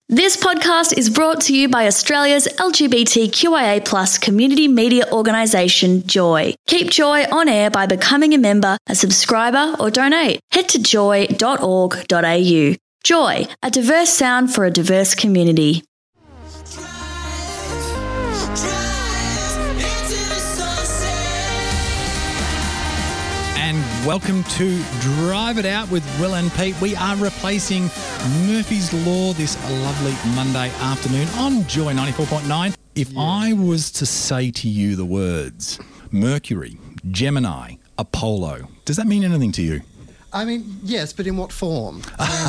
This podcast is brought to you by Australia's LGBTQIA+ community media organisation, Joy. Keep Joy on air by becoming a member, a subscriber or donate. Head to joy.org.au. Joy, a diverse sound for a diverse community. And welcome to Drive It Out with Will and Pete. We are replacing Murphy's Law this lovely Monday afternoon on Joy 94.9. If I was to say to you the words Mercury, Gemini, Apollo, does that mean anything to you? I mean, yes, but in what form?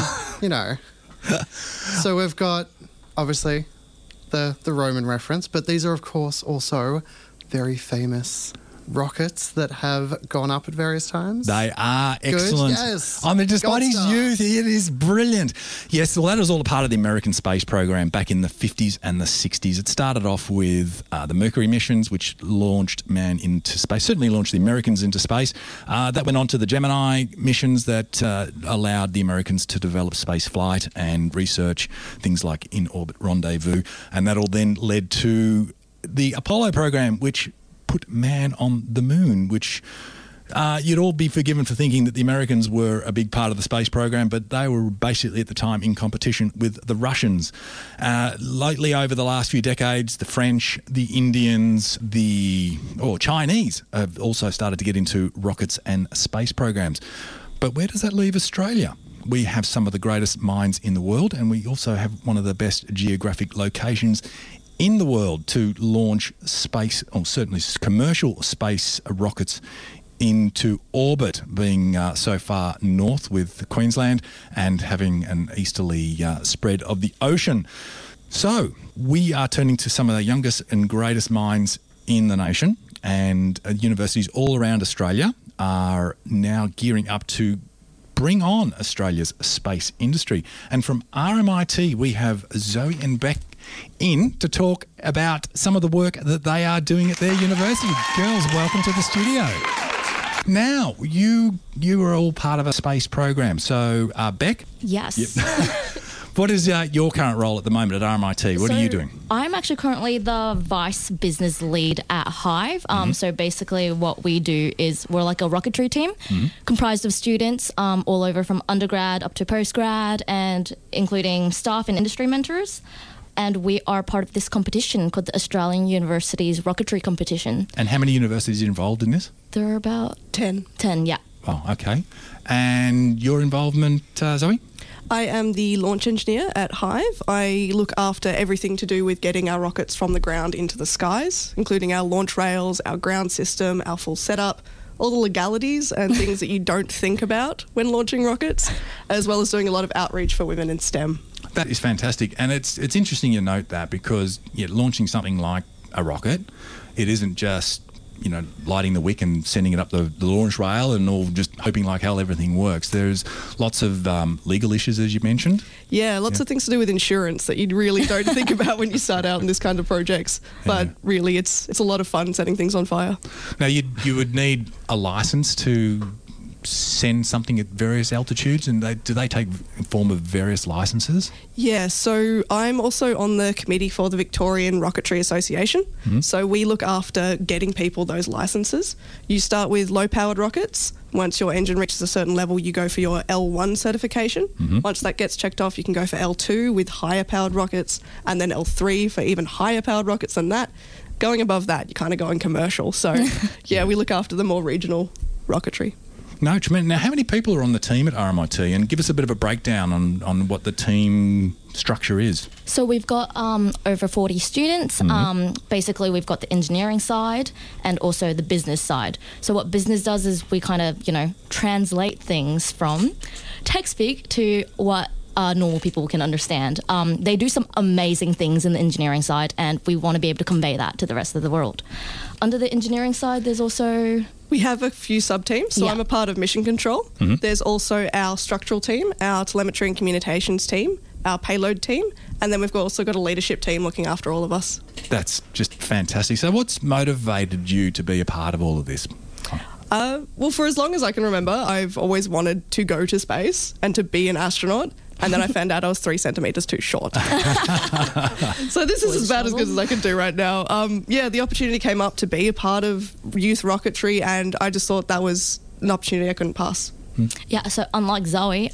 So we've got, obviously, the Roman reference, but these are, of course, also very famous rockets that have gone up at various times. They are excellent. Good, yes. I mean, despite his Godstar. youth, it is brilliant. Yes, well, that was all a part of the American space program back in the 50s and the 60s. It started off with the Mercury missions, which launched man into space, certainly launched the Americans into space. That went on to the Gemini missions that allowed the Americans to develop space flight and research things like in-orbit rendezvous. And that all then led to the Apollo program, which put man on the moon, which you'd all be forgiven for thinking that the Americans were a big part of the space program, but they were basically at the time in competition with the Russians. Lately, over the last few decades, the French, the Indians, Chinese have also started to get into rockets and space programs. But where does that leave Australia? We have some of the greatest minds in the world, and we also have one of the best geographic locations in the world to launch space, or certainly commercial space rockets into orbit, being so far north with Queensland and having an easterly spread of the ocean. So we are turning to some of the youngest and greatest minds in the nation, and universities all around Australia are now gearing up to bring on Australia's space industry. And from RMIT, we have Zoe and Beck in to talk about some of the work that they are doing at their university. Girls, welcome to the studio. Now, you are all part of a space program. So, Beck? Yes. Yep. What is your current role at the moment at RMIT? What are you doing? I'm actually currently the vice business lead at Hive. So basically what we do is we're like a rocketry team comprised of students all over from undergrad up to postgrad, and including staff and industry mentors. And we are part of this competition called the Australian Universities Rocketry Competition. And how many universities are involved in this? There are about 10, yeah. Oh, okay. And your involvement, Zoe? I am the launch engineer at Hive. I look after everything to do with getting our rockets from the ground into the skies, including our launch rails, our ground system, our full setup, all the legalities and things that you don't think about when launching rockets, as well as doing a lot of outreach for women in STEM. That is fantastic. And it's interesting you note that, because launching something like a rocket, it isn't just lighting the wick and sending it up the launch rail and all just hoping like hell everything works. There's lots of legal issues, as you mentioned. Yeah, lots of things to do with insurance that you really don't think about when you start out in this kind of projects. But really, it's a lot of fun setting things on fire. Now, you would need a license to send something at various altitudes, and do they take form of various licenses? Yeah, so I'm also on the committee for the Victorian Rocketry Association. So we look after getting people those licenses. You start with low-powered rockets. Once your engine reaches a certain level, you go for your L1 certification. Once that gets checked off, you can go for L2 with higher-powered rockets, and then L3 for even higher-powered rockets than that. Going above that, you're kind of going commercial. So, we look after the more regional rocketry. No, tremendous. Now, how many people are on the team at RMIT? And give us a bit of a breakdown on what the team structure is. So we've got over 40 students. Basically, we've got the engineering side and also the business side. So what business does is we kind of, translate things from tech speak to what normal people can understand. They do some amazing things in the engineering side, and we want to be able to convey that to the rest of the world. Under the engineering side, there's also... We have a few sub-teams, so I'm a part of mission control. There's also our structural team, our telemetry and communications team, our payload team, and then we've also got a leadership team looking after all of us. That's just fantastic. So what's motivated you to be a part of all of this? Well, for as long as I can remember, I've always wanted to go to space and to be an astronaut. And then I found out I was 3 centimetres too short. So this is about as good as I can do right now. The opportunity came up to be a part of youth rocketry, and I just thought that was an opportunity I couldn't pass. Yeah, so unlike Zoe,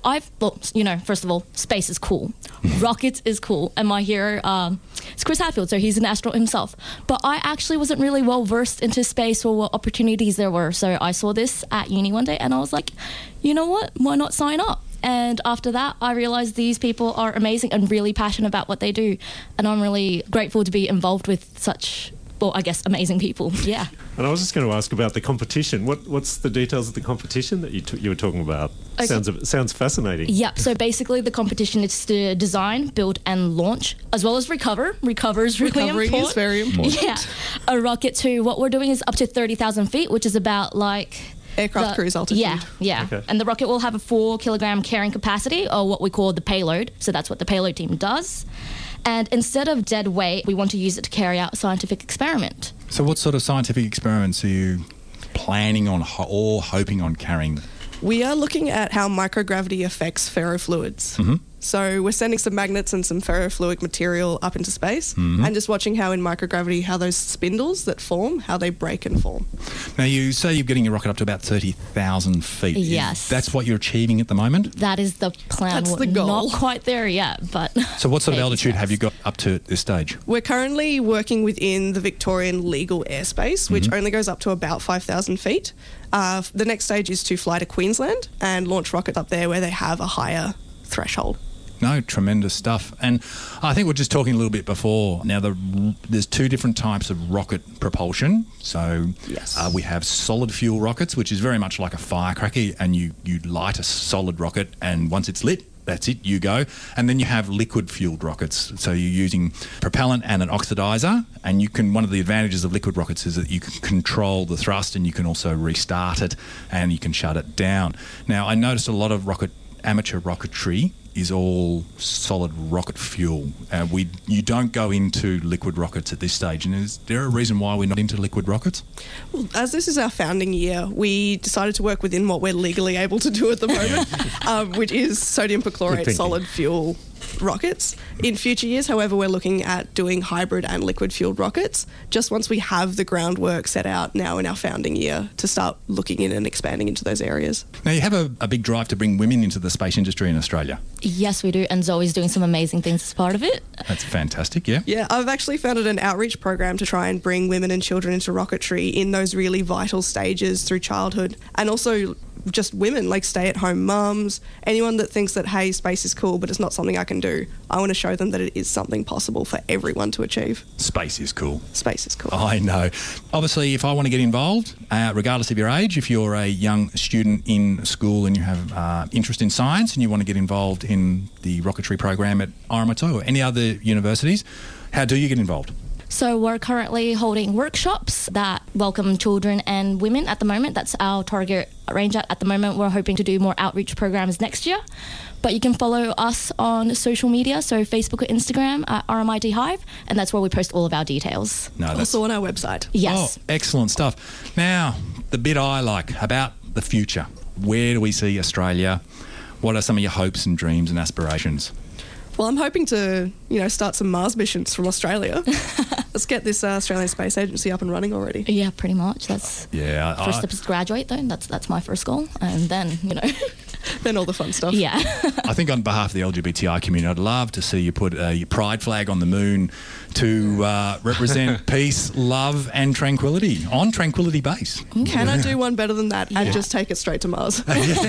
first of all, space is cool. Rockets is cool. And my hero is Chris Hadfield, so he's an astronaut himself. But I actually wasn't really well versed into space or what opportunities there were. So I saw this at uni one day and I was like, you know what, why not sign up? And after that, I realised these people are amazing and really passionate about what they do. And I'm really grateful to be involved with such, amazing people. Yeah. And I was just going to ask about the competition. What's the details of the competition that you were talking about? Okay. Sounds fascinating. Yeah, so basically the competition is to design, build and launch, as well as recover. Recovery is really important. Recovery is very important. Yeah. A rocket to, what we're doing is up to 30,000 feet, which is about like... Aircraft cruise altitude. Yeah. Okay. And the rocket will have a 4 kilogram carrying capacity, or what we call the payload. So that's what the payload team does. And instead of dead weight, we want to use it to carry out a scientific experiment. So what sort of scientific experiments are you planning on or hoping on carrying? We are looking at how microgravity affects ferrofluids. Mm-hmm. So we're sending some magnets and some ferrofluid material up into space and just watching how in microgravity, how those spindles that form, how they break and form. Now, you say you're getting your rocket up to about 30,000 feet. Yes. That's what you're achieving at the moment? That is the plan. That's We're the goal. Not quite there yet, but... So what sort of baby altitude steps. have you got up to at this stage? We're currently working within the Victorian legal airspace, which only goes up to about 5,000 feet. The next stage is to fly to Queensland and launch rockets up there where they have a higher threshold. No, tremendous stuff. And I think we're just talking a little bit before. Now, there's 2 different types of rocket propulsion. So Yes. We have solid fuel rockets, which is very much like a firecracker, and you light a solid rocket, and once it's lit, that's it, you go. And then you have liquid fueled rockets. So you're using propellant and an oxidizer, and one of the advantages of liquid rockets is that you can control the thrust and you can also restart it and you can shut it down. Now, I noticed a lot of amateur rocketry is all solid rocket fuel. You don't go into liquid rockets at this stage. And is there a reason why we're not into liquid rockets? Well, as this is our founding year, we decided to work within what we're legally able to do at the moment, which is sodium Good perchlorate thinking. solid fuel rockets. In future years, however, we're looking at doing hybrid and liquid fueled rockets, just once we have the groundwork set out now in our founding year to start looking in and expanding into those areas. Now, you have a big drive to bring women into the space industry in Australia. Yes, we do. And Zoe's doing some amazing things as part of it. That's fantastic, yeah. Yeah, I've actually founded an outreach program to try and bring women and children into rocketry in those really vital stages through childhood, and also just women, like stay-at-home mums, anyone that thinks that, hey, space is cool, but it's not something I can do. I want to show them that it is something possible for everyone to achieve. Space is cool. Space is cool. I know. Obviously, if I want to get involved, regardless of your age, if you're a young student in school and you have interest in science and you want to get involved in the rocketry program at RMIT or any other universities, how do you get involved? So we're currently holding workshops that welcome children and women at the moment. That's our target range at the moment. We're hoping to do more outreach programs next year. But you can follow us on social media, so Facebook or Instagram at RMIT Hive, and that's where we post all of our details. No, that's Also on our website. Yes. Oh, excellent stuff. Now, the bit I like about the future. Where do we see Australia? What are some of your hopes and dreams and aspirations? Well, I'm hoping to, start some Mars missions from Australia. Let's get this Australian Space Agency up and running already. Yeah, pretty much. That's Yeah, first step is to graduate, though. That's my first goal, and then Then all the fun stuff. yeah. I think on behalf of the LGBTI community, I'd love to see you put your pride flag on the moon to represent peace, love and tranquility on Tranquility Base. Can I do one better than that and just take it straight to Mars?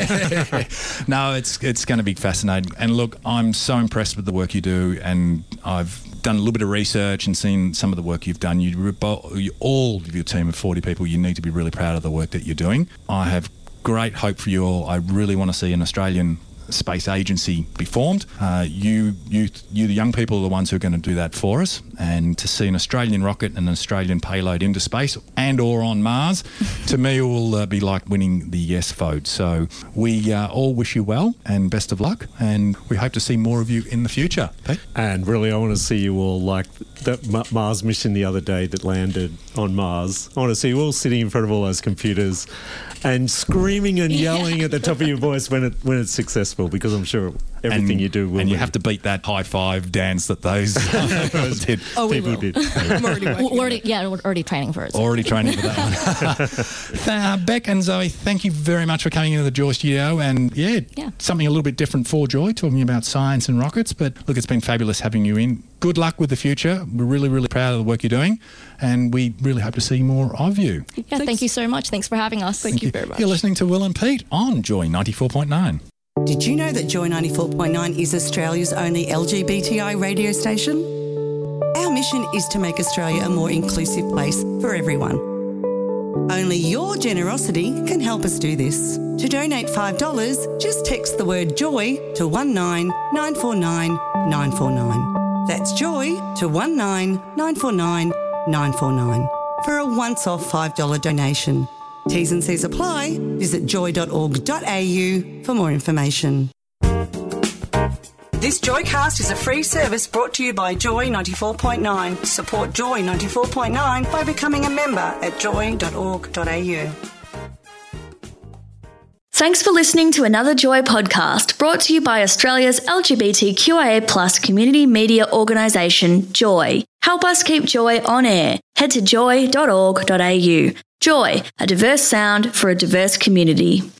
No, it's going to be fascinating. And look, I'm so impressed with the work you do, and I've done a little bit of research and seen some of the work you've done. All of your team of 40 people, you need to be really proud of the work that you're doing. I have great hope for you all. I really want to see an Australian space agency be formed. You the young people are the ones who are going to do that for us, and to see an Australian rocket and an Australian payload into space and or on Mars, to me will be like winning the yes vote. So we all wish you well and best of luck, and we hope to see more of you in the future. Pete? And really, I want to see you all like that Mars mission the other day that landed on Mars. I want to see you all sitting in front of all those computers and screaming and yelling at the top of your voice when it's successful. possible, because I'm sure everything you do will. And you be. have to beat that high five dance that those did. Oh, we People will. did. I'm already working. We're already training for it. so. Already training for that one. Beck and Zoe, thank you very much for coming into the Joy Studio. And something a little bit different for Joy, talking about science and rockets. But look, it's been fabulous having you in. Good luck with the future. We're really, really proud of the work you're doing. And we really hope to see more of you. Yeah, thank you so much. Thanks for having us. Thank you very much. You're listening to Will and Pete on Joy 94.9. Did you know that Joy 94.9 is Australia's only LGBTI radio station? Our mission is to make Australia a more inclusive place for everyone. Only your generosity can help us do this. To donate $5, just text the word JOY to 19949 949. That's JOY to 19949 949 for a once-off $5 donation. T's and C's apply. Visit joy.org.au for more information. This Joycast is a free service brought to you by Joy 94.9. Support Joy 94.9 by becoming a member at joy.org.au. Thanks for listening to another Joy podcast brought to you by Australia's LGBTQIA+ community media organisation, Joy. Help us keep Joy on air. Head to joy.org.au. Joy, a diverse sound for a diverse community.